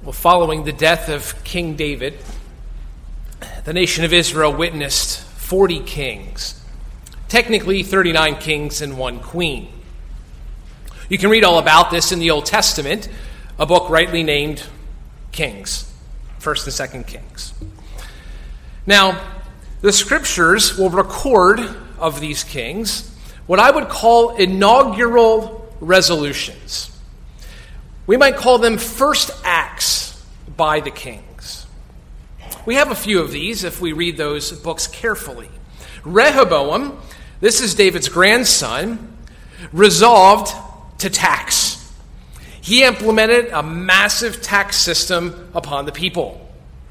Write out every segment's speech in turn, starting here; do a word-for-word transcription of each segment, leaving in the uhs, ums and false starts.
Well, following the death of King David, the nation of Israel witnessed forty kings, technically thirty-nine kings and one queen. You can read all about this in the Old Testament, a book rightly named Kings, First and Second Kings. Now, the scriptures will record of these kings what I would call inaugural resolutions. We might call them first acts by the kings. We have a few of these if we read those books carefully. Rehoboam, this is David's grandson, resolved to tax. He implemented a massive tax system upon the people.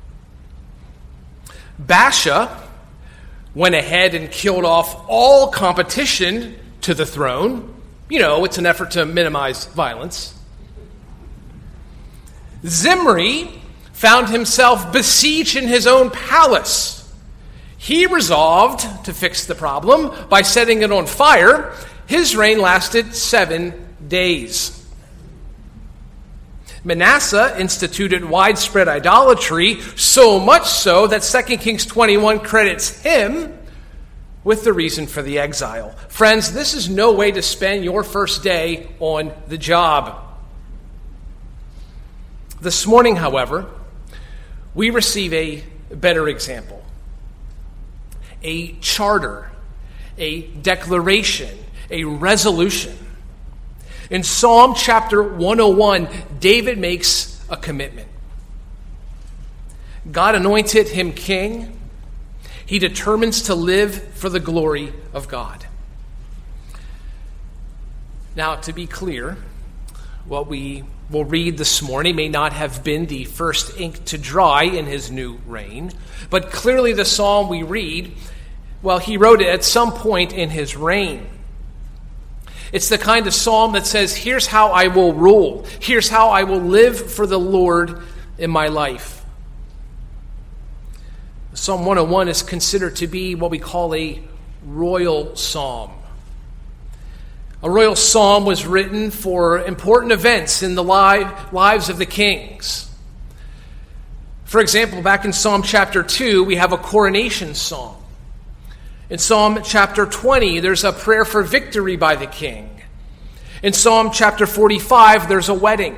Baasha went ahead and killed off all competition to the throne. You know, it's an effort to minimize violence. Zimri found himself besieged in his own palace. He resolved to fix the problem by setting it on fire. His reign lasted seven days. Manasseh instituted widespread idolatry, so much so that Second Kings twenty-one credits him with the reason for the exile. Friends, this is no way to spend your first day on the job. This morning, however, we receive a better example. A charter, a declaration, a resolution. In Psalm chapter one oh one, David makes a commitment. God anointed him king. He determines to live for the glory of God. Now, to be clear, what we will read this morning may not have been the first ink to dry in his new reign, but clearly the psalm we read, well, he wrote it at some point in his reign. It's the kind of psalm that says, here's how I will rule. Here's how I will live for the Lord in my life. Psalm one oh one is considered to be what we call a royal psalm. A royal psalm was written for important events in the lives of the kings. For example, back in Psalm chapter two, we have a coronation psalm. In Psalm chapter twenty, there's a prayer for victory by the king. In Psalm chapter forty-five, there's a wedding.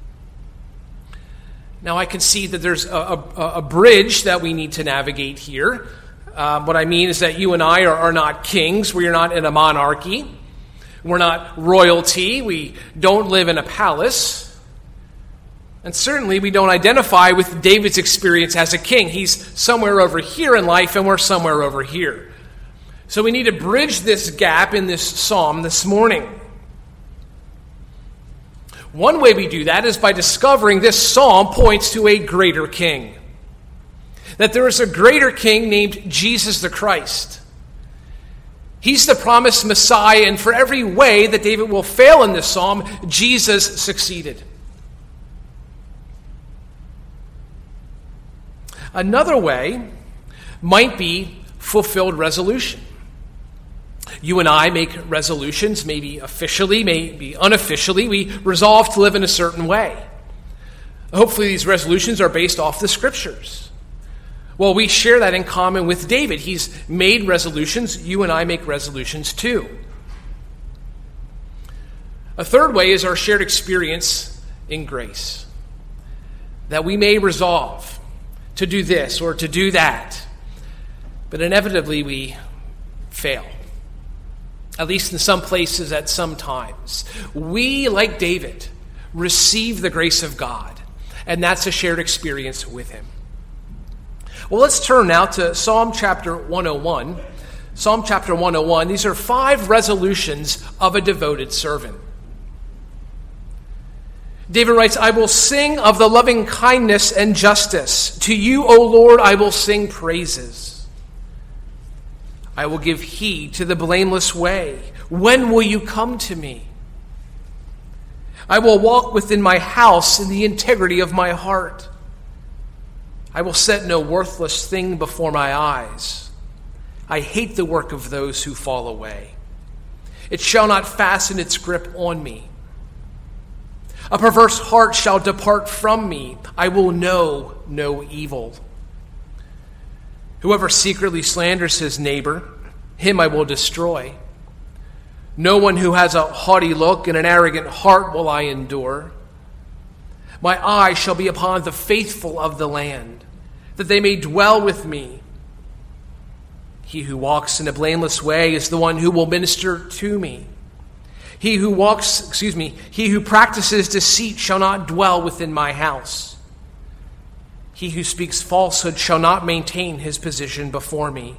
Now, I can see that there's a, a, a bridge that we need to navigate here. Uh, what I mean is that you and I are, are not kings. We are not in a monarchy. We're not royalty. We don't live in a palace. And certainly we don't identify with David's experience as a king. He's somewhere over here in life, and we're somewhere over here. So we need to bridge this gap in this psalm this morning. One way we do that is by discovering this psalm points to a greater king. That there is a greater king named Jesus the Christ. He's the promised Messiah, and for every way that David will fail in this psalm, Jesus succeeded. Another way might be fulfilled resolution. You and I make resolutions, maybe officially, maybe unofficially. We resolve to live in a certain way. Hopefully these resolutions are based off the scriptures. Well, we share that in common with David. He's made resolutions. You and I make resolutions too. A third way is our shared experience in grace. That we may resolve to do this or to do that, but inevitably we fail. At least in some places at some times. We, like David, receive the grace of God, and that's a shared experience with him. Well, let's turn now to Psalm chapter one oh one. Psalm chapter one oh one, these are five resolutions of a devoted servant. David writes, I will sing of the loving kindness and justice. To you, O Lord, I will sing praises. I will give heed to the blameless way. When will you come to me? I will walk within my house in the integrity of my heart. I will set no worthless thing before my eyes. I hate the work of those who fall away. It shall not fasten its grip on me. A perverse heart shall depart from me. I will know no evil. Whoever secretly slanders his neighbor, him I will destroy. No one who has a haughty look and an arrogant heart will I endure. My eye shall be upon the faithful of the land, that they may dwell with me. He who walks in a blameless way is the one who will minister to me. He who walks, excuse me, he who practices deceit shall not dwell within my house. He who speaks falsehood shall not maintain his position before me.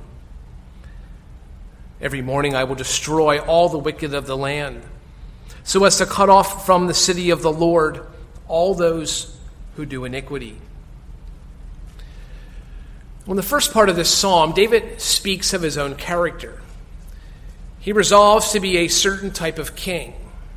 Every morning I will destroy all the wicked of the land, so as to cut off from the city of the Lord all those who do iniquity. In the first part of this psalm, David speaks of his own character. He resolves to be a certain type of king.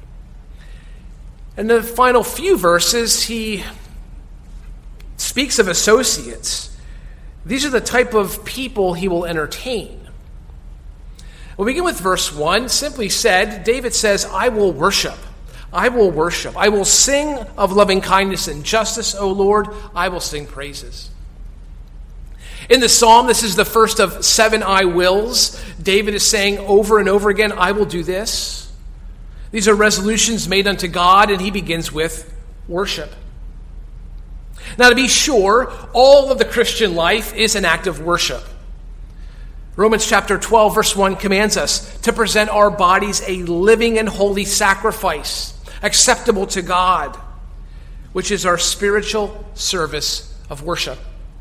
In the final few verses, he speaks of associates. These are the type of people he will entertain. We'll begin with verse one. Simply said, David says, I will worship. I will worship. I will sing of loving kindness and justice, O Lord. I will sing praises. In the psalm, this is the first of seven I wills. David is saying over and over again, I will do this. These are resolutions made unto God, and he begins with worship. Now, to be sure, all of the Christian life is an act of worship. Romans chapter twelve, verse one commands us to present our bodies a living and holy sacrifice, acceptable to God, which is our spiritual service of worship.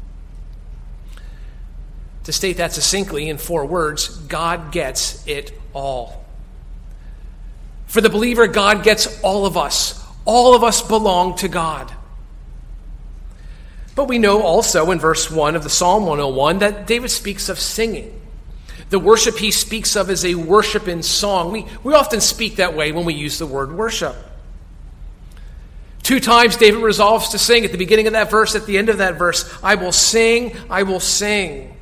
To state that succinctly in four words, God gets it all. For the believer, God gets all of us. All of us belong to God. But we know also in verse one of the Psalm one oh one that David speaks of singing. The worship he speaks of is a worship in song. We, we often speak that way when we use the word worship. Two times David resolves to sing at the beginning of that verse, at the end of that verse. I will sing, I will sing.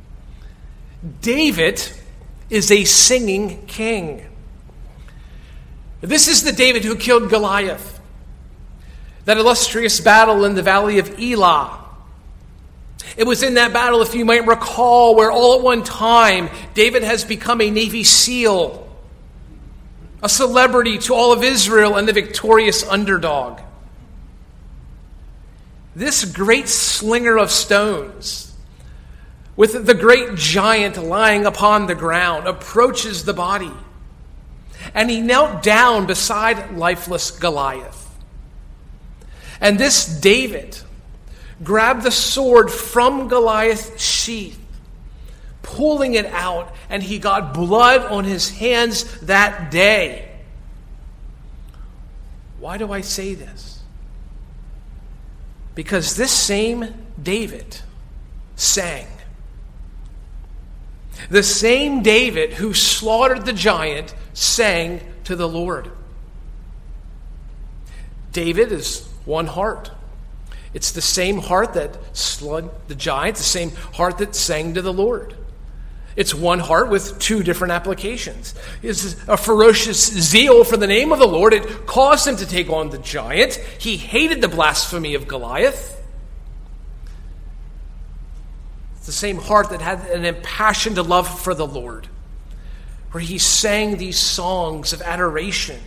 David is a singing king. This is the David who killed Goliath. That illustrious battle in the valley of Elah. It was in that battle, if you might recall, where all at one time David has become a Navy SEAL, a celebrity to all of Israel and the victorious underdog. This great slinger of stones, with the great giant lying upon the ground, approaches the body. And he knelt down beside lifeless Goliath. And this David grabbed the sword from Goliath's sheath, pulling it out, and he got blood on his hands that day. Why do I say this? Because this same David sang. The same David who slaughtered the giant sang to the Lord. David is one heart. It's the same heart that slugged the giant, the same heart that sang to the Lord. It's one heart with two different applications. It's a ferocious zeal for the name of the Lord. It caused him to take on the giant. He hated the blasphemy of Goliath. It's the same heart that had an impassioned love for the Lord, where he sang these songs of adoration.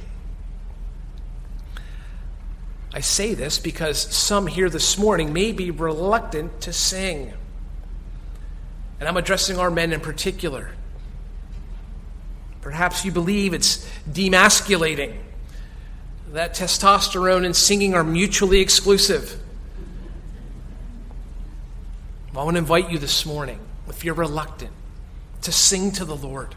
I say this because some here this morning may be reluctant to sing. And I'm addressing our men in particular. Perhaps you believe it's demasculating, that testosterone and singing are mutually exclusive. I want to invite you this morning, if you're reluctant, to sing to the Lord.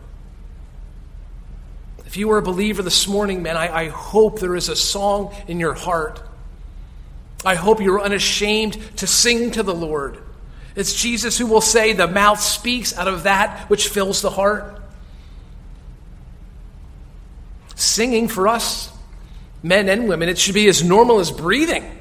If you are a believer this morning, man, I, I hope there is a song in your heart. I hope you're unashamed to sing to the Lord. It's Jesus who will say, the mouth speaks out of that which fills the heart. Singing for us, men and women, it should be as normal as breathing.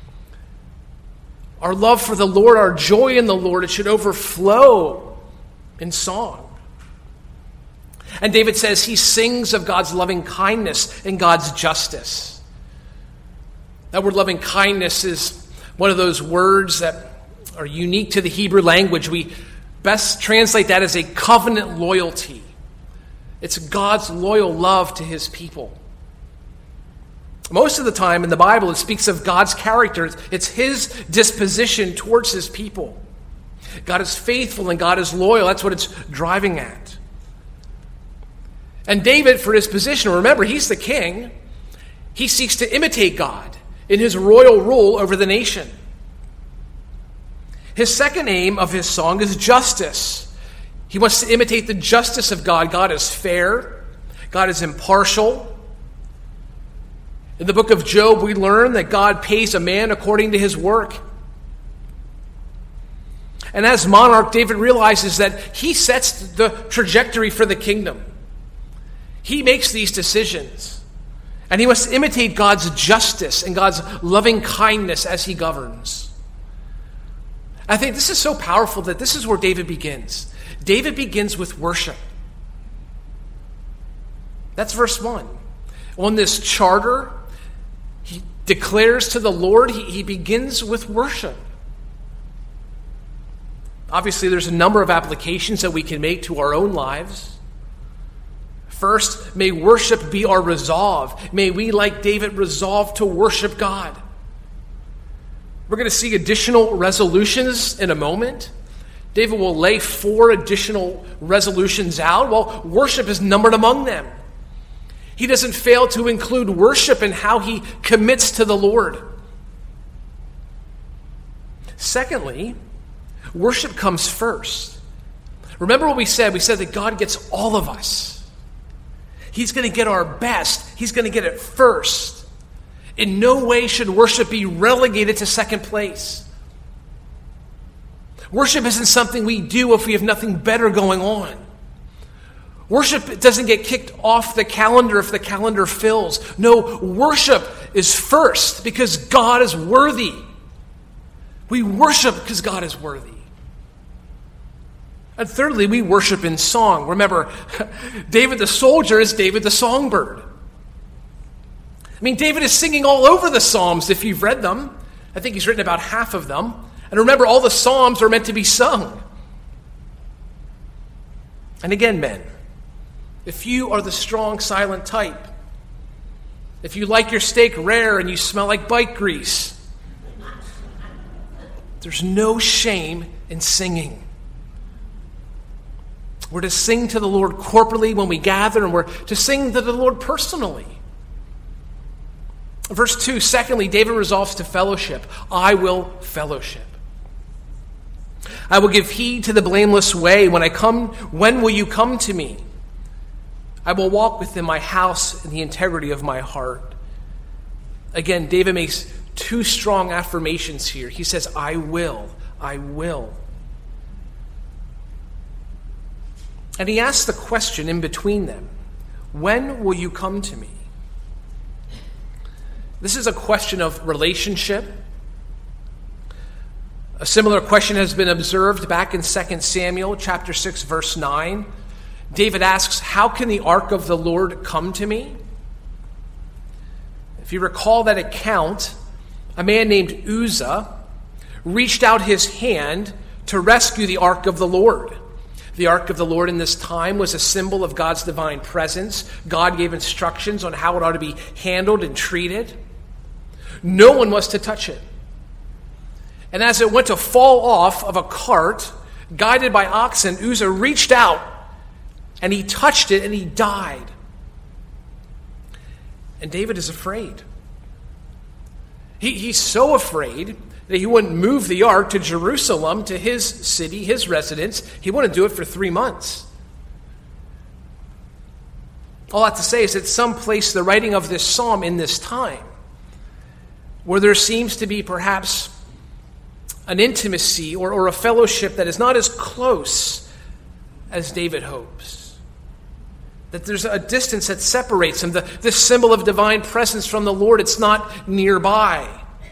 Our love for the Lord, our joy in the Lord, it should overflow in song. And David says he sings of God's loving kindness and God's justice. That word loving kindness is one of those words that are unique to the Hebrew language. We best translate that as a covenant loyalty. It's God's loyal love to his people. Most of the time in the Bible, it speaks of God's character. It's his disposition towards his people. God is faithful and God is loyal. That's what it's driving at. And David, for his position, remember, he's the king. He seeks to imitate God in his royal rule over the nation. His second aim of his song is justice. He wants to imitate the justice of God. God is fair. God is impartial. In the book of Job, we learn that God pays a man according to his work. And as monarch, David realizes that he sets the trajectory for the kingdom. He makes these decisions. And he must imitate God's justice and God's loving kindness as he governs. I think this is so powerful that this is where David begins. David begins with worship. That's verse one. On this charter, he declares to the Lord, he, he begins with worship. Obviously, there's a number of applications that we can make to our own lives. First, may worship be our resolve. May we, like David, resolve to worship God. We're going to see additional resolutions in a moment. David will lay four additional resolutions out. Well, worship is numbered among them. He doesn't fail to include worship in how he commits to the Lord. Secondly, worship comes first. Remember what we said? We said that God gets all of us. He's going to get our best. He's going to get it first. In no way should worship be relegated to second place. Worship isn't something we do if we have nothing better going on. Worship doesn't get kicked off the calendar if the calendar fills. No, worship is first because God is worthy. We worship because God is worthy. And thirdly, we worship in song. Remember, David the soldier is David the songbird. I mean, David is singing all over the Psalms if you've read them. I think he's written about half of them. And remember, all the Psalms are meant to be sung. And again, men, if you are the strong, silent type, if you like your steak rare and you smell like bike grease, there's no shame in singing. We're to sing to the Lord corporately when we gather, and we're to sing to the Lord personally. Verse two, secondly, David resolves to fellowship. I will fellowship. I will give heed to the blameless way. When I come, when will you come to me? I will walk within my house in the integrity of my heart. Again, David makes two strong affirmations here. He says, I will, I will. And he asks the question in between them, when will you come to me? This is a question of relationship. A similar question has been observed back in Second Samuel chapter six, verse nine. David asks, how can the ark of the Lord come to me? If you recall that account, a man named Uzzah reached out his hand to rescue the ark of the Lord. The ark of the Lord in this time was a symbol of God's divine presence. God gave instructions on how it ought to be handled and treated. No one was to touch it. And as it went to fall off of a cart, guided by oxen, Uzzah reached out and he touched it and he died. And David is afraid. He, he's so afraid that he wouldn't move the ark to Jerusalem, to his city, his residence. He wouldn't do it for three months. All I have to say is that some place the writing of this psalm in this time, where there seems to be perhaps an intimacy or, or a fellowship that is not as close as David hopes. That there's a distance that separates him. The, this symbol of divine presence from the Lord, it's not nearby.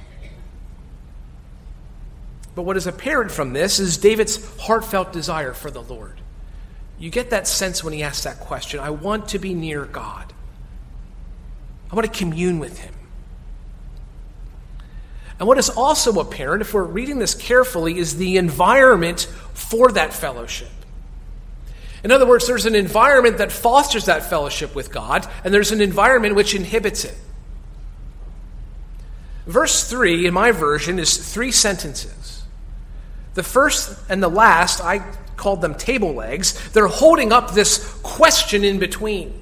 But what is apparent from this is David's heartfelt desire for the Lord. You get that sense when he asks that question. I want to be near God. I want to commune with him. And what is also apparent, if we're reading this carefully, is the environment for that fellowship. In other words, there's an environment that fosters that fellowship with God, and there's an environment which inhibits it. Verse three, in my version, is three sentences. The first and the last, I called them table legs. They're holding up this question in between.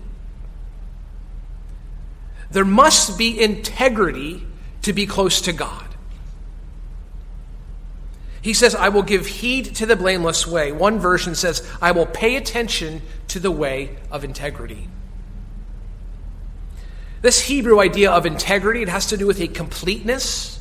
There must be integrity to be close to God. He says, I will give heed to the blameless way. One version says, I will pay attention to the way of integrity. This Hebrew idea of integrity, it has to do with a completeness.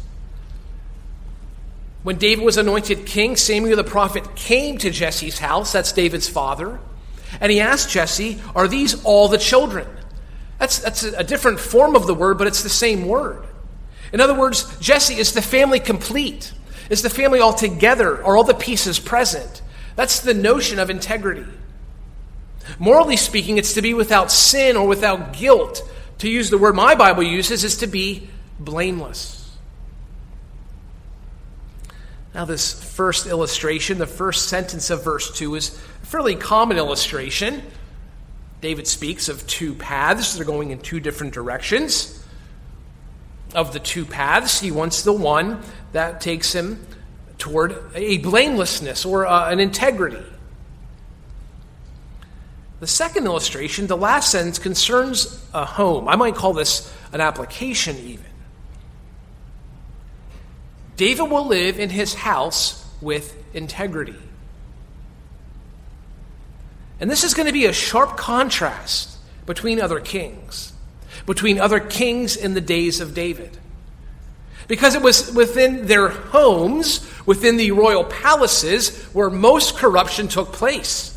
When David was anointed king, Samuel the prophet came to Jesse's house, that's David's father, and he asked Jesse, are these all the children? That's, that's a different form of the word, but it's the same word. In other words, Jesse, is the family complete? Is the family all together? Are all the pieces present? That's the notion of integrity. Morally speaking, it's to be without sin or without guilt. To use the word my Bible uses is to be blameless. Now this first illustration, the first sentence of verse two, is a fairly common illustration. David speaks of two paths. They're going in two different directions. Of the two paths, he wants the one that takes him toward a blamelessness or uh, an integrity. The second illustration, the last sentence, concerns a home. I might call this an application even. David will live in his house with integrity. And this is going to be a sharp contrast between other kings, between other kings in the days of David. Because it was within their homes, within the royal palaces, where most corruption took place.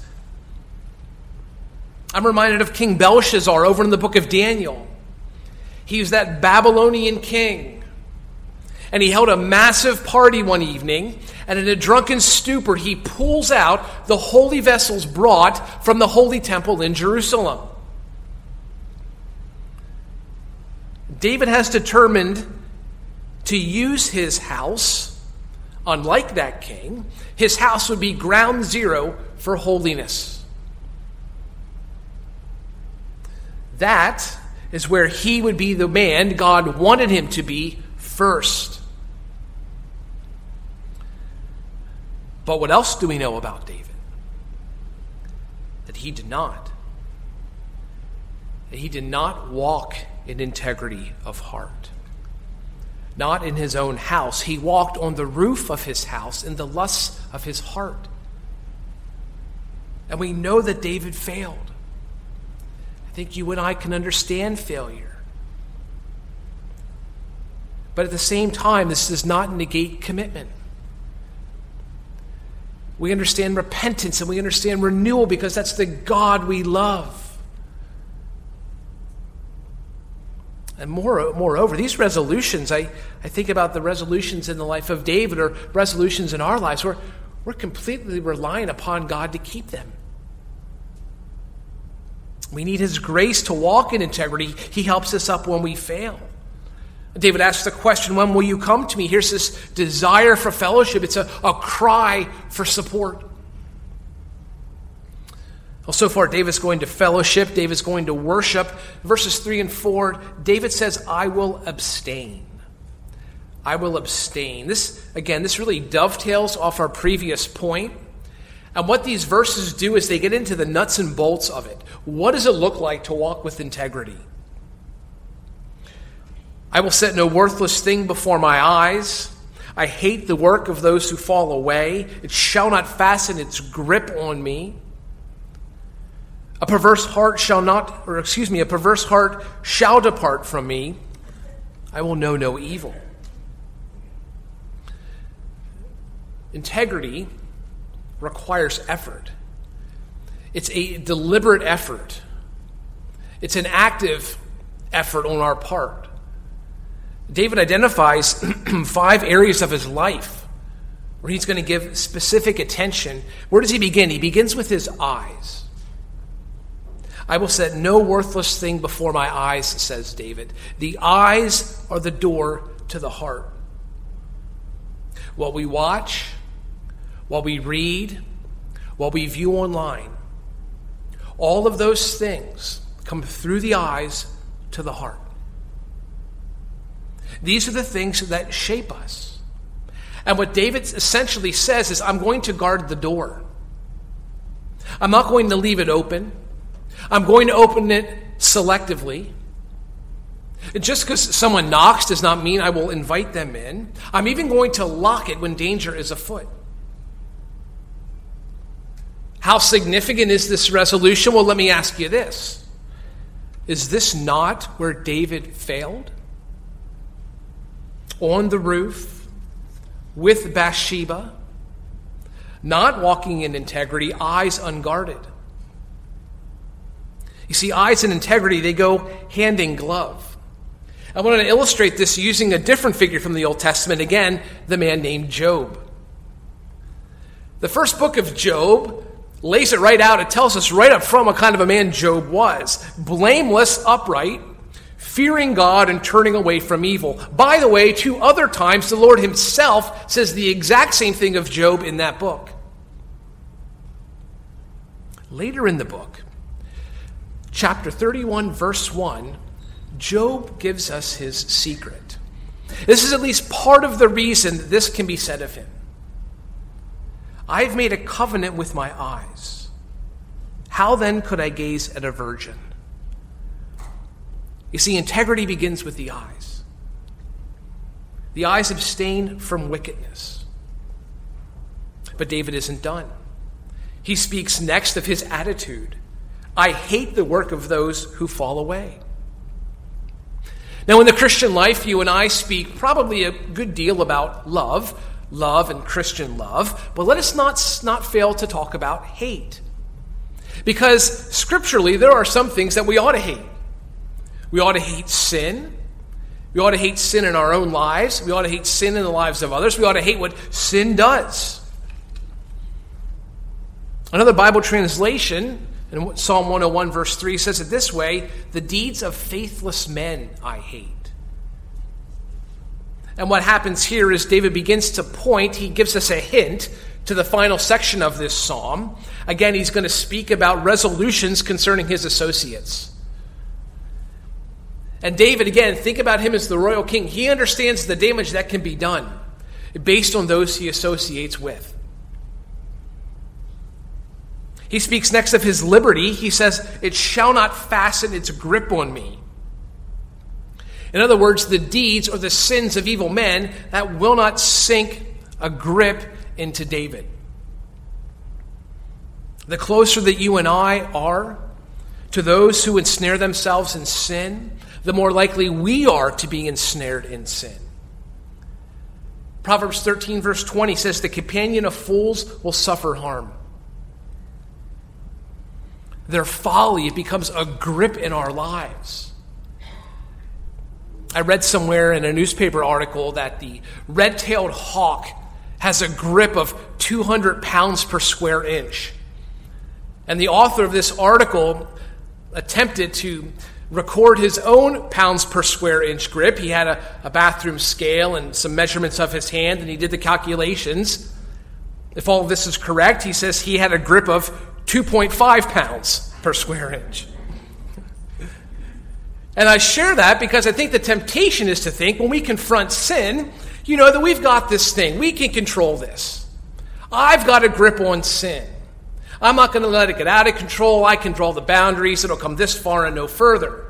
I'm reminded of King Belshazzar over in the book of Daniel. He was that Babylonian king. And he held a massive party one evening, and in a drunken stupor, he pulls out the holy vessels brought from the holy temple in Jerusalem. David has determined to use his house, unlike that king. His house would be ground zero for holiness. That is where he would be the man God wanted him to be first. But what else do we know about David? That he did not. That he did not walk in integrity of heart. Not in his own house. He walked on the roof of his house in the lusts of his heart. And we know that David failed. I think you and I can understand failure. But at the same time, this does not negate commitment. We understand repentance and we understand renewal because that's the God we love. And more, moreover, these resolutions, I, I think about the resolutions in the life of David or resolutions in our lives, we're, we're completely relying upon God to keep them. We need his grace to walk in integrity. He helps us up when we fail. David asks the question, when will you come to me? Here's this desire for fellowship. It's a, a cry for support. Well, so far, David's going to fellowship. David's going to worship. Verses three and four, David says, I will abstain. I will abstain. This, again, this really dovetails off our previous point. And what these verses do is they get into the nuts and bolts of it. What does it look like to walk with integrity? I will set no worthless thing before my eyes. I hate the work of those who fall away. It shall not fasten its grip on me. A perverse heart shall not, or excuse me, a perverse heart shall depart from me. I will know no evil. Integrity requires effort. It's a deliberate effort. It's an active effort on our part. David identifies five areas of his life where he's going to give specific attention. Where does he begin? He begins with his eyes. I will set no worthless thing before my eyes, says David. The eyes are the door to the heart. what we watch, what we read, what we view online, all of those things come through the eyes to the heart. These are the things that shape us. And what David essentially says is, I'm going to guard the door. I'm not going to leave it open. I'm going to open it selectively. Just because someone knocks does not mean I will invite them in. I'm even going to lock it when danger is afoot. How significant is this resolution? Well, let me ask you this. Is this not where David failed? On the roof, with Bathsheba, not walking in integrity, eyes unguarded. You see, eyes and integrity, they go hand in glove. I want to illustrate this using a different figure from the Old Testament, again, the man named Job. The first book of Job lays it right out. It tells us right up front what kind of a man Job was. Blameless, upright, fearing God and turning away from evil. By the way, two other times the Lord himself says the exact same thing of Job in that book. Later in the book, chapter thirty-one, verse one, Job gives us his secret. This is at least part of the reason that this can be said of him. I've made a covenant with my eyes. How then could I gaze at a virgin? You see, integrity begins with the eyes. The eyes abstain from wickedness. But David isn't done. He speaks next of his attitude. I hate the work of those who fall away. Now, in the Christian life, you and I speak probably a good deal about love, love and Christian love, but let us not, not fail to talk about hate. Because scripturally, there are some things that we ought to hate. We ought to hate sin. We ought to hate sin in our own lives. We ought to hate sin in the lives of others. We ought to hate what sin does. Another Bible translation, in Psalm one oh one, verse three, says it this way, the deeds of faithless men I hate. And what happens here is David begins to point, he gives us a hint to the final section of this psalm. Again, he's going to speak about resolutions concerning his associates. And David, again, think about him as the royal king. He understands the damage that can be done based on those he associates with. He speaks next of his liberty. He says, it shall not fasten its grip on me. In other words, the deeds or the sins of evil men, that will not sink a grip into David. The closer that you and I are to those who ensnare themselves in sin, the more likely we are to be ensnared in sin. Proverbs thirteen, verse twenty says, the companion of fools will suffer harm. Their folly, it becomes a grip in our lives. I read somewhere in a newspaper article that the red-tailed hawk has a grip of two hundred pounds per square inch. And the author of this article attempted to record his own pounds per square inch grip. He had a, a bathroom scale and some measurements of his hand, and he did the calculations. If all of this is correct, he says he had a grip of two point five pounds per square inch. And I share that because I think the temptation is to think when we confront sin, you know, that we've got this thing. We can control this. I've got a grip on sin. I'm not going to let it get out of control. I can draw the boundaries. It'll come this far and no further.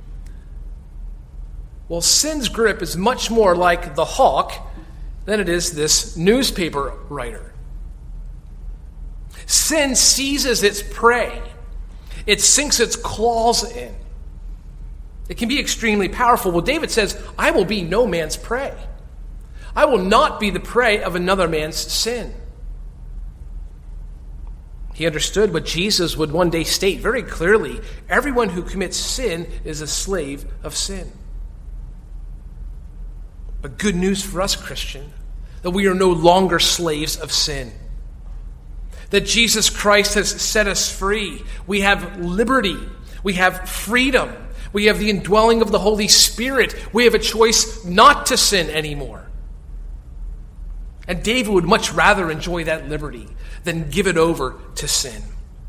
Well, sin's grip is much more like the hawk than it is this newspaper writer. Sin seizes its prey. It sinks its claws in. It can be extremely powerful. Well, David says, I will be no man's prey. I will not be the prey of another man's sin. He understood what Jesus would one day state very clearly. Everyone who commits sin is a slave of sin. But good news for us, Christian, that we are no longer slaves of sin. That Jesus Christ has set us free. We have liberty. We have freedom. We have the indwelling of the Holy Spirit. We have a choice not to sin anymore. And David would much rather enjoy that liberty than give it over to sin.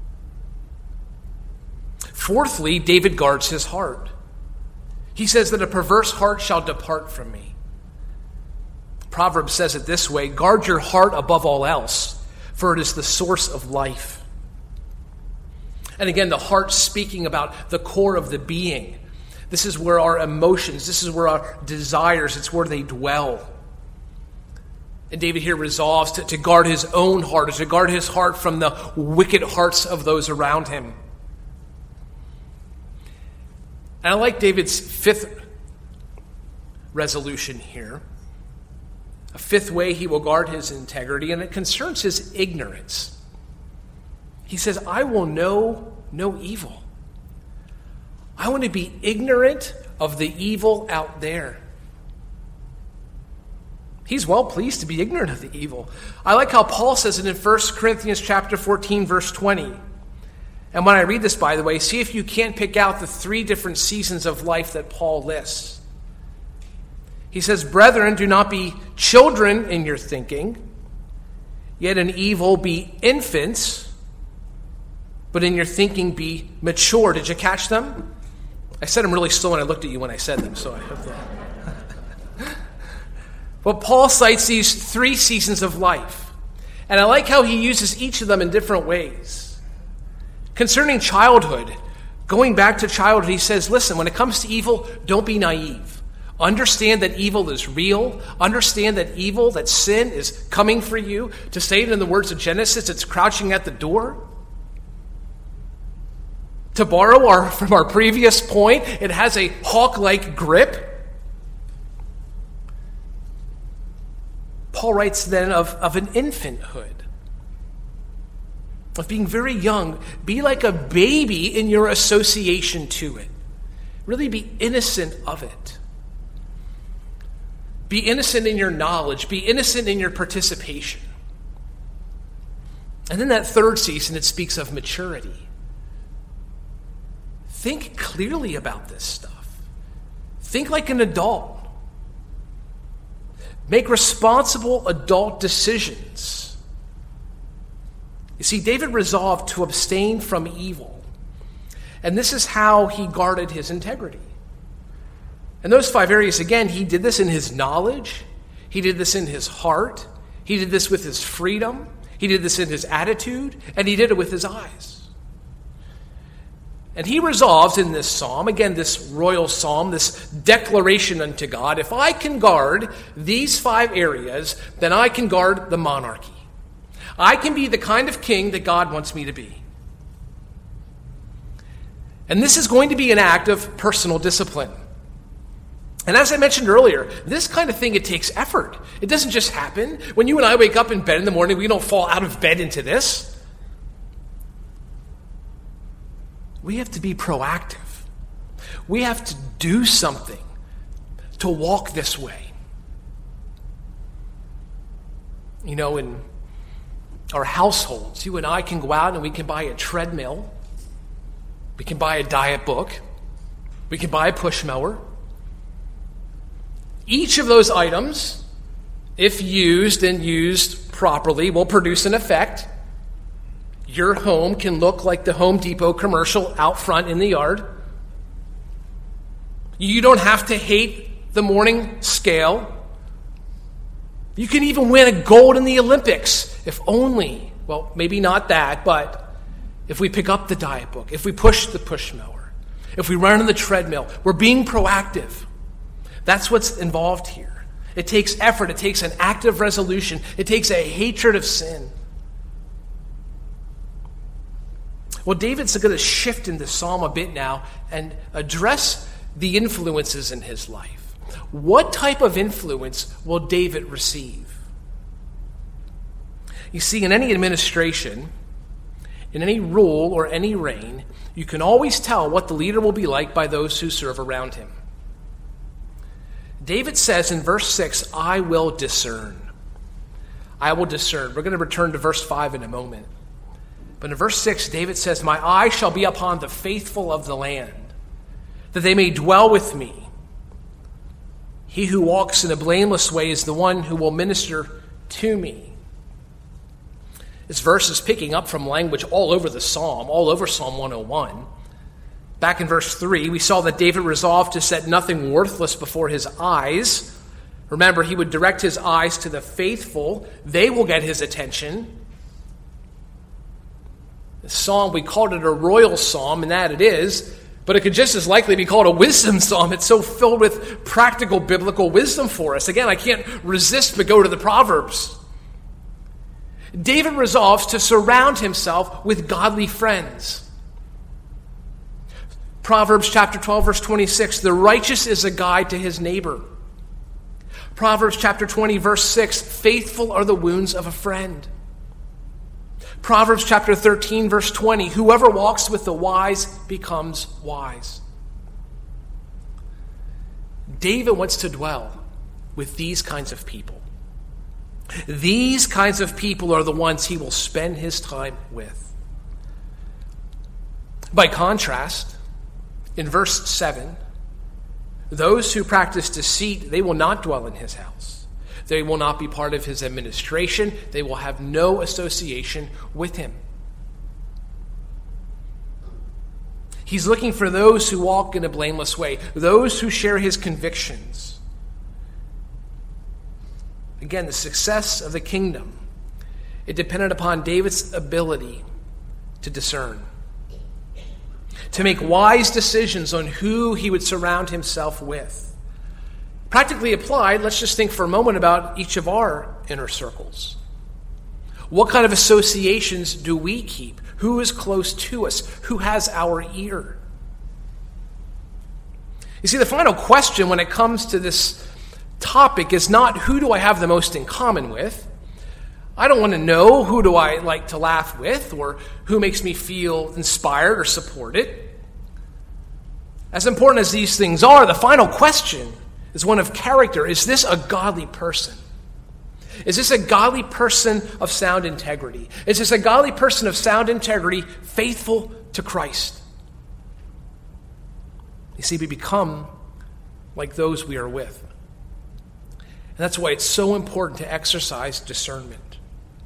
Fourthly, David guards his heart. He says that a perverse heart shall depart from me. Proverbs says it this way, guard your heart above all else, for it is the source of life. And again, the heart speaking about the core of the being. This is where our emotions, this is where our desires, it's where they dwell. And David here resolves to, to guard his own heart, to guard his heart from the wicked hearts of those around him. And I like David's fifth resolution here. A fifth way he will guard his integrity, and it concerns his ignorance. He says, I will know no evil. I want to be ignorant of the evil out there. He's well pleased to be ignorant of the evil. I like how Paul says it in First Corinthians chapter fourteen, verse twenty. And when I read this, by the way, see if you can't pick out the three different seasons of life that Paul lists. He says, brethren, do not be children in your thinking, yet in evil be infants, but in your thinking be mature. Did you catch them? I said them really slow and I looked at you when I said them, so I hope that. But Paul cites these three seasons of life. And I like how he uses each of them in different ways. Concerning childhood, going back to childhood, he says, listen, when it comes to evil, don't be naive. Understand that evil is real. Understand that evil, that sin is coming for you. To say it in the words of Genesis, it's crouching at the door. To borrow our, from our previous point, it has a hawk-like grip. Paul writes then of, of an infanthood, of being very young. Be like a baby in your association to it. Really be innocent of it. Be innocent in your knowledge. Be innocent in your participation. And then that third season, it speaks of maturity. Think clearly about this stuff. Think like an adult. Make responsible adult decisions. You see, David resolved to abstain from evil. And this is how he guarded his integrity. In those five areas, again, he did this in his knowledge. He did this in his heart. He did this with his freedom. He did this in his attitude. And he did it with his eyes. And he resolves in this psalm, again, this royal psalm, this declaration unto God, if I can guard these five areas, then I can guard the monarchy. I can be the kind of king that God wants me to be. And this is going to be an act of personal discipline. And as I mentioned earlier, this kind of thing, it takes effort. It doesn't just happen. When you and I wake up in bed in the morning, we don't fall out of bed into this. We have to be proactive. We have to do something to walk this way. You know, in our households, you and I can go out and we can buy a treadmill. We can buy a diet book. We can buy a push mower. Each of those items, if used and used properly, will produce an effect. Your home can look like the Home Depot commercial out front in the yard. You don't have to hate the morning scale. You can even win a gold in the Olympics, if only, well, maybe not that, but if we pick up the diet book, if we push the push mower, if we run on the treadmill, we're being proactive. That's what's involved here. It takes effort. It takes an active resolution. It takes a hatred of sin. Well, David's going to shift in the psalm a bit now and address the influences in his life. What type of influence will David receive? You see, in any administration, in any rule or any reign, you can always tell what the leader will be like by those who serve around him. David says in verse six, I will discern. I will discern. We're going to return to verse five in a moment. But in verse six, David says, my eye shall be upon the faithful of the land, that they may dwell with me. He who walks in a blameless way is the one who will minister to me. This verse is picking up from language all over the psalm, all over Psalm one oh one. Back in verse three, we saw that David resolved to set nothing worthless before his eyes. Remember, he would direct his eyes to the faithful. They will get his attention. The psalm, we called it a royal psalm, and that it is, but it could just as likely be called a wisdom psalm. It's so filled with practical biblical wisdom for us. Again, I can't resist but go to the Proverbs. David resolves to surround himself with godly friends. Proverbs chapter twelve, verse twenty-six, the righteous is a guide to his neighbor. Proverbs chapter twenty, verse six, faithful are the wounds of a friend. Proverbs chapter thirteen, verse twenty, whoever walks with the wise becomes wise. David wants to dwell with these kinds of people. These kinds of people are the ones he will spend his time with. By contrast, in verse seven, those who practice deceit, they will not dwell in his house. They will not be part of his administration. They will have no association with him. He's looking for those who walk in a blameless way, those who share his convictions. Again, the success of the kingdom, it depended upon David's ability to discern, to make wise decisions on who he would surround himself with. Practically applied, let's just think for a moment about each of our inner circles. What kind of associations do we keep? Who is close to us? Who has our ear? You see, the final question when it comes to this topic is not who do I have the most in common with. I don't want to know who do I like to laugh with or who makes me feel inspired or supported. As important as these things are, the final question is one of character. Is this a godly person? Is this a godly person of sound integrity? Is this a godly person of sound integrity, faithful to Christ? You see, we become like those we are with. And that's why it's so important to exercise discernment.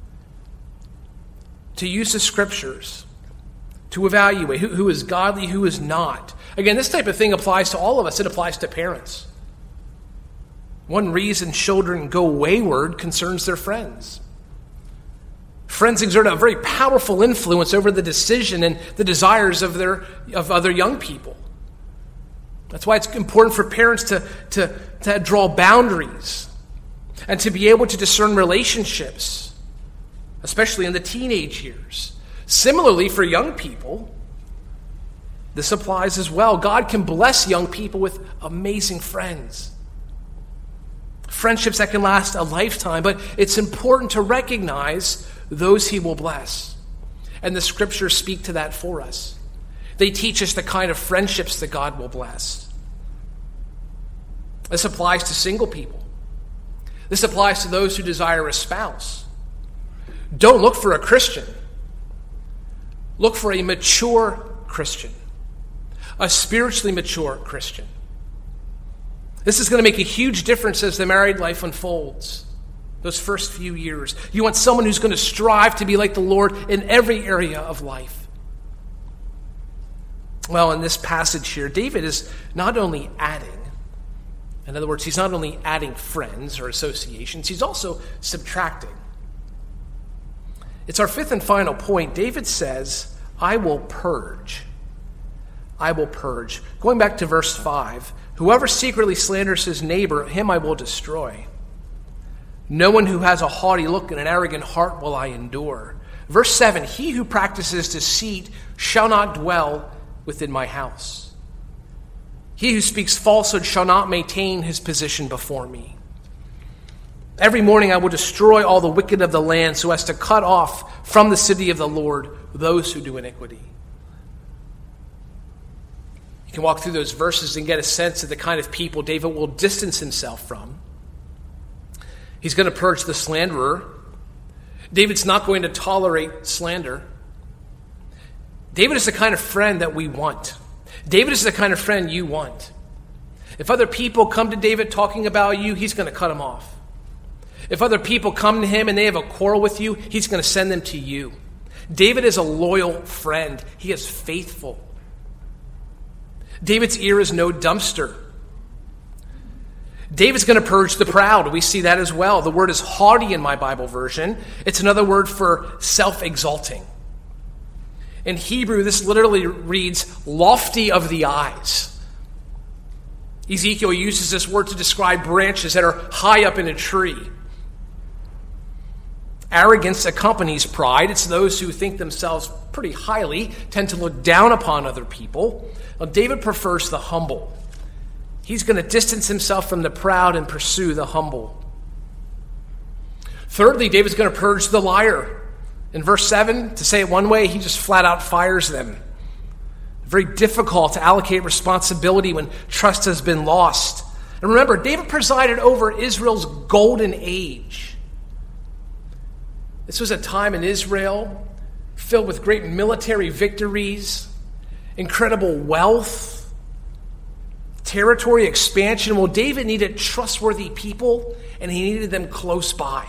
To use the scriptures, to evaluate who, who is godly, who is not. Again, this type of thing applies to all of us. It applies to parents. One reason children go wayward concerns their friends. Friends exert a very powerful influence over the decision and the desires of their of other young people. That's why it's important for parents to, to, to draw boundaries and to be able to discern relationships, especially in the teenage years. Similarly, for young people, this applies as well. God can bless young people with amazing friends. Friendships that can last a lifetime, but it's important to recognize those he will bless. And the scriptures speak to that for us. They teach us the kind of friendships that God will bless. This applies to single people. This applies to those who desire a spouse. Don't look for a Christian. Look for a mature Christian, a spiritually mature Christian. This is going to make a huge difference as the married life unfolds, those first few years. You want someone who's going to strive to be like the Lord in every area of life. Well, in this passage here, David is not only adding, in other words, he's not only adding friends or associations, he's also subtracting. It's our fifth and final point. David says, I will purge. I will purge. Going back to verse five, whoever secretly slanders his neighbor, him I will destroy. No one who has a haughty look and an arrogant heart will I endure. Verse seven, he who practices deceit shall not dwell within my house. He who speaks falsehood shall not maintain his position before me. Every morning I will destroy all the wicked of the land so as to cut off from the city of the Lord those who do iniquity. You can walk through those verses and get a sense of the kind of people David will distance himself from. He's going to purge the slanderer. David's not going to tolerate slander. David is the kind of friend that we want. David is the kind of friend you want. If other people come to David talking about you, he's going to cut them off. If other people come to him and they have a quarrel with you, he's going to send them to you. David is a loyal friend. He is faithful. David's ear is no dumpster. David's going to purge the proud. We see that as well. The word is haughty in my Bible version. It's another word for self-exalting. In Hebrew, this literally reads lofty of the eyes. Ezekiel uses this word to describe branches that are high up in a tree. Arrogance accompanies pride. It's those who think themselves pretty highly, tend to look down upon other people. Well, David prefers the humble. He's going to distance himself from the proud and pursue the humble. Thirdly, David's going to purge the liar. In verse seven, to say it one way, he just flat out fires them. Very difficult to allocate responsibility when trust has been lost. And remember, David presided over Israel's golden age. This was a time in Israel filled with great military victories, incredible wealth, territory expansion. Well, David needed trustworthy people, and he needed them close by.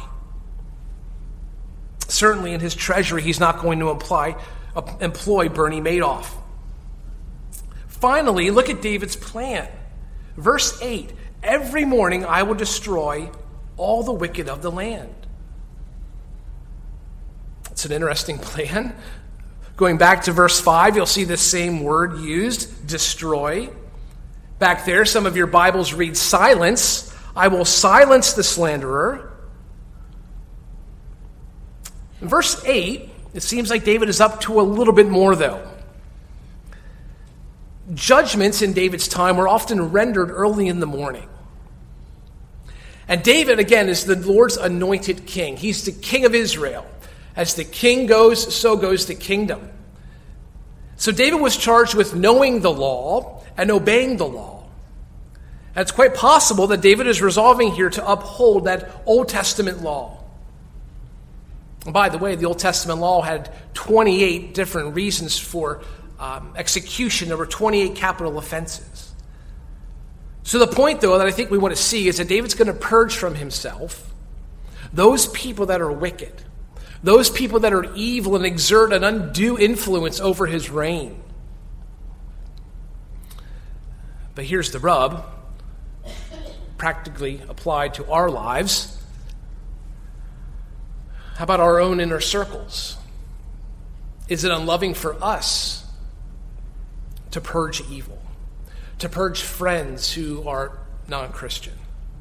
Certainly in his treasury, he's not going to apply, uh, employ Bernie Madoff. Finally, look at David's plan. Verse eight, every morning I will destroy all the wicked of the land. It's an interesting plan. Going back to verse five, you'll see the same word used, destroy. Back there, some of your Bibles read silence. I will silence the slanderer. In verse eight, it seems like David is up to a little bit more, though. Judgments in David's time were often rendered early in the morning. And David, again, is the Lord's anointed king. He's the king of Israel. As the king goes, so goes the kingdom. So David was charged with knowing the law and obeying the law. And it's quite possible that David is resolving here to uphold that Old Testament law. And by the way, the Old Testament law had twenty-eight different reasons for um, execution. There were twenty-eight capital offenses. So the point, though, that I think we want to see is that David's going to purge from himself those people that are wicked, those people that are evil and exert an undue influence over his reign. But here's the rub, practically applied to our lives. How about our own inner circles? Is it unloving for us to purge evil, to purge friends who are non-Christian?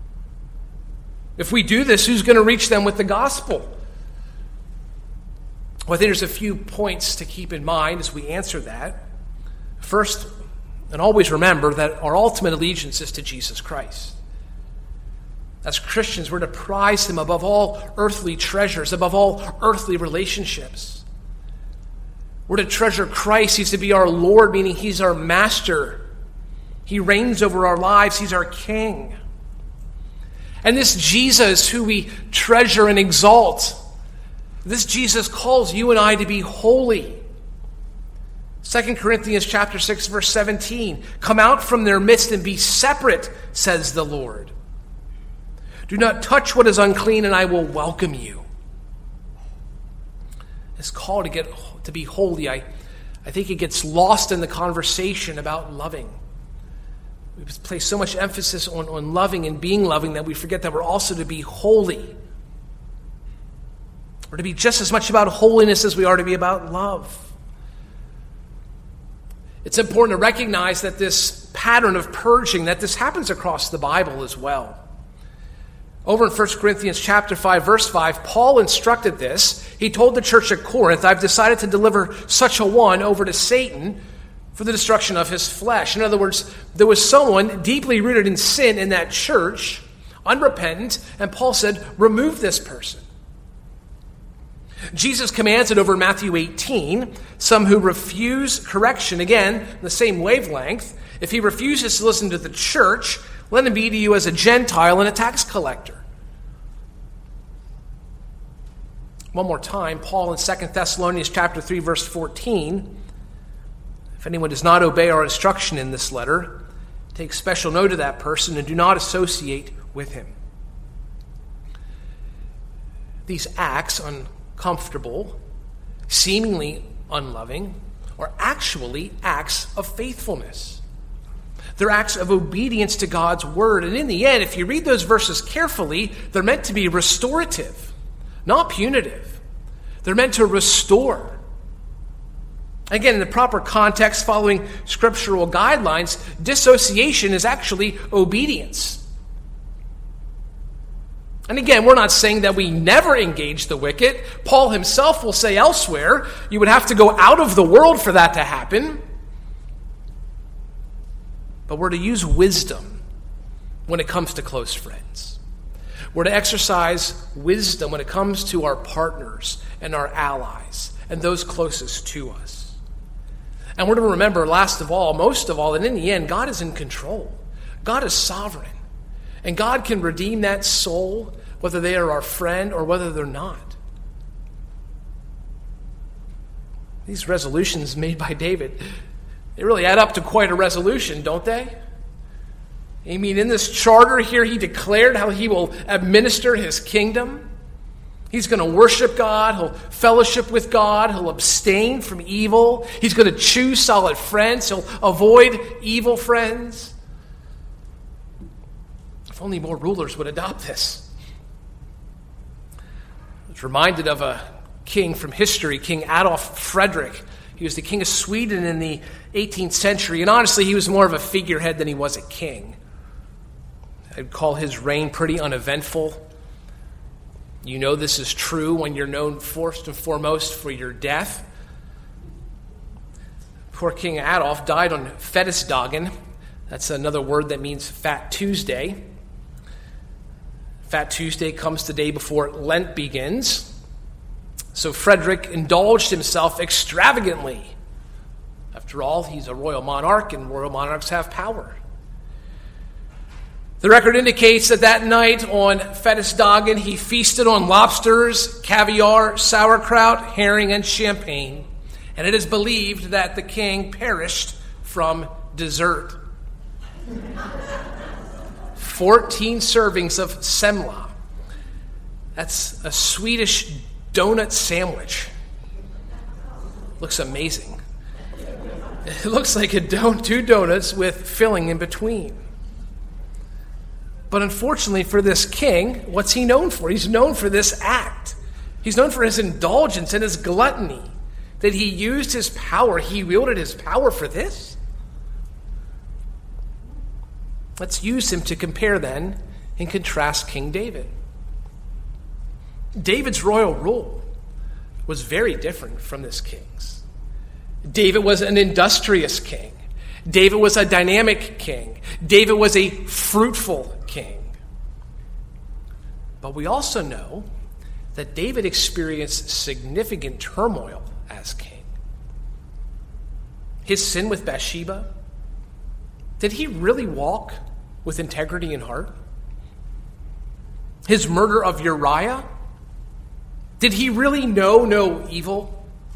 If we do this, who's going to reach them with the gospel? Well, I think there's a few points to keep in mind as we answer that. First, and always remember that our ultimate allegiance is to Jesus Christ. As Christians, we're to prize him above all earthly treasures, above all earthly relationships. We're to treasure Christ. He's to be our Lord, meaning he's our master. He reigns over our lives. He's our king. And this Jesus who we treasure and exalt, this Jesus calls you and I to be holy. Second Corinthians chapter six, verse seventeen, come out from their midst and be separate, says the Lord. Do not touch what is unclean, and I will welcome you. This call to get to be holy, I, I think it gets lost in the conversation about loving. We place so much emphasis on, on loving and being loving that we forget that we're also to be holy. We're to be just as much about holiness as we are to be about love. It's important to recognize that this pattern of purging, that this happens across the Bible as well. Over in First Corinthians chapter five, verse five, Paul instructed this. He told the church at Corinth, I've decided to deliver such a one over to Satan for the destruction of his flesh. In other words, there was someone deeply rooted in sin in that church, unrepentant, and Paul said, remove this person. Jesus commands it over in Matthew eighteen, some who refuse correction, again, the same wavelength. If he refuses to listen to the church, let him be to you as a Gentile and a tax collector. One more time, Paul in Second Thessalonians chapter three, verse fourteen. If anyone does not obey our instruction in this letter, take special note of that person and do not associate with him. these acts, uncomfortable, seemingly unloving, are actually acts of faithfulness. They're acts of obedience to God's word. And in the end, if you read those verses carefully, they're meant to be restorative, not punitive. They're meant to restore. Again, in the proper context, following scriptural guidelines, dissociation is actually obedience. And again, we're not saying that we never engage the wicked. Paul himself will say elsewhere, you would have to go out of the world for that to happen. But we're to use wisdom when it comes to close friends. We're to exercise wisdom when it comes to our partners and our allies and those closest to us. And we're to remember, last of all, most of all, that in the end, God is in control. God is sovereign. And God can redeem that soul, whether they are our friend or whether they're not. These resolutions made by David, they really add up to quite a resolution, don't they? I mean, in this charter here, he declared how he will administer his kingdom. He's going to worship God. He'll fellowship with God. He'll abstain from evil. He's going to choose solid friends. He'll avoid evil friends. If only more rulers would adopt this. I was reminded of a king from history, King Adolf Frederick. He was the king of Sweden in the eighteenth century, and honestly, he was more of a figurehead than he was a king. I'd call his reign pretty uneventful. You know this is true when you're known first and foremost for your death. Poor King Adolf died on Fettesdagen. That's another word that means Fat Tuesday. Fat Tuesday comes the day before Lent begins. So Frederick indulged himself extravagantly. After all, he's a royal monarch, and royal monarchs have power. The record indicates that that night on Fettesdagen, he feasted on lobsters, caviar, sauerkraut, herring, and champagne. And it is believed that the king perished from dessert. Fourteen servings of semla. That's a Swedish donut sandwich. Looks amazing. It looks like a don- two donuts with filling in between. But unfortunately for this king, what's he known for? He's known for this act. He's known for his indulgence and his gluttony. That he used his power, he wielded his power for this. Let's use him to compare then and contrast King David. David's royal rule was very different from this king's. David was an industrious king. David was a dynamic king. David was a fruitful king. But we also know that David experienced significant turmoil as king. His sin with Bathsheba, did he really walk with integrity in heart? His murder of Uriah, did he really know no evil?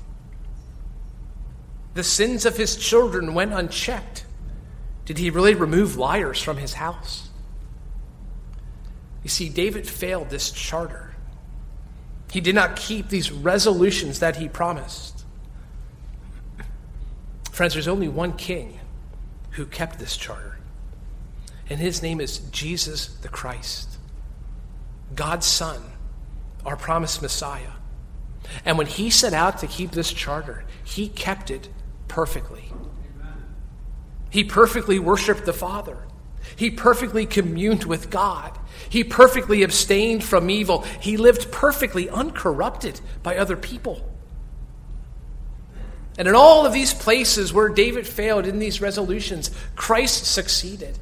The sins of his children went unchecked. Did he really remove liars from his house? You see, David failed this charter. He did not keep these resolutions that he promised. Friends, there's only one king who kept this charter, and his name is Jesus the Christ, God's Son, our promised Messiah. And when he set out to keep this charter, he kept it perfectly. He perfectly worshiped the Father. He perfectly communed with God. He perfectly abstained from evil. He lived perfectly uncorrupted by other people. And in all of these places where David failed in these resolutions, Christ succeeded.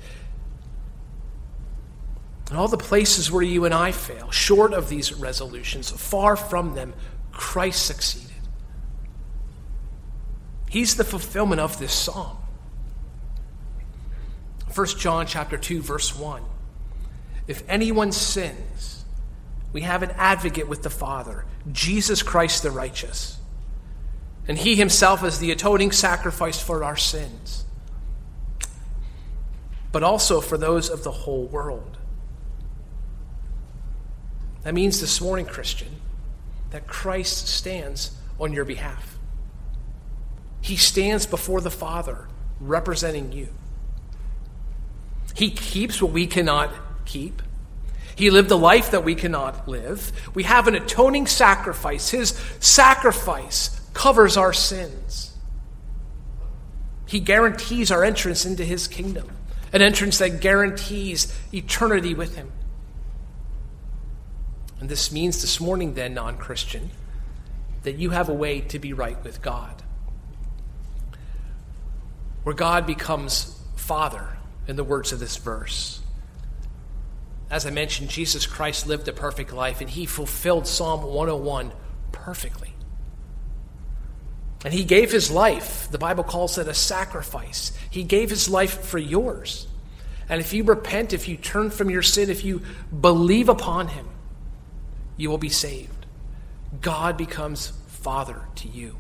In all the places where you and I fail, short of these resolutions, far from them, Christ succeeded. He's the fulfillment of this psalm. First John chapter two, verse one. If anyone sins, we have an advocate with the Father, Jesus Christ the righteous. And he himself is the atoning sacrifice for our sins, but also for those of the whole world. That means this morning, Christian, that Christ stands on your behalf. He stands before the Father, representing you. He keeps what we cannot keep. He lived a life that we cannot live. We have an atoning sacrifice. His sacrifice covers our sins. He guarantees our entrance into his kingdom, an entrance that guarantees eternity with him. And this means this morning then, non-Christian, that you have a way to be right with God, where God becomes Father, in the words of this verse. As I mentioned, Jesus Christ lived a perfect life, and he fulfilled Psalm one oh one perfectly. And he gave his life. The Bible calls it a sacrifice. He gave his life for yours. And if you repent, if you turn from your sin, if you believe upon him, you will be saved. God becomes Father to you.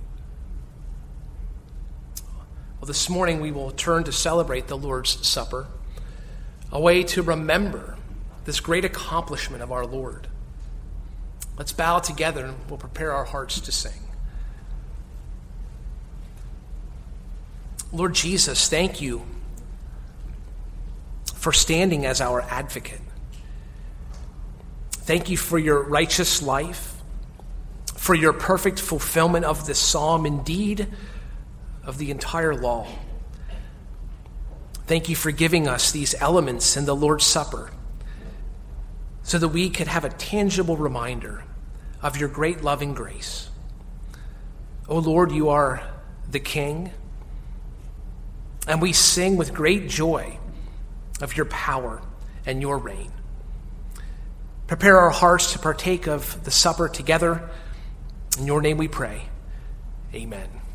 Well, this morning we will turn to celebrate the Lord's Supper, a way to remember this great accomplishment of our Lord. Let's bow together and we'll prepare our hearts to sing. Lord Jesus, thank you for standing as our advocate. Thank you for your righteous life, for your perfect fulfillment of this psalm, indeed, of the entire law. Thank you for giving us these elements in the Lord's Supper so that we could have a tangible reminder of your great love and grace. O Lord, you are the King, and we sing with great joy of your power and your reign. Prepare our hearts to partake of the supper together. In your name we pray. Amen.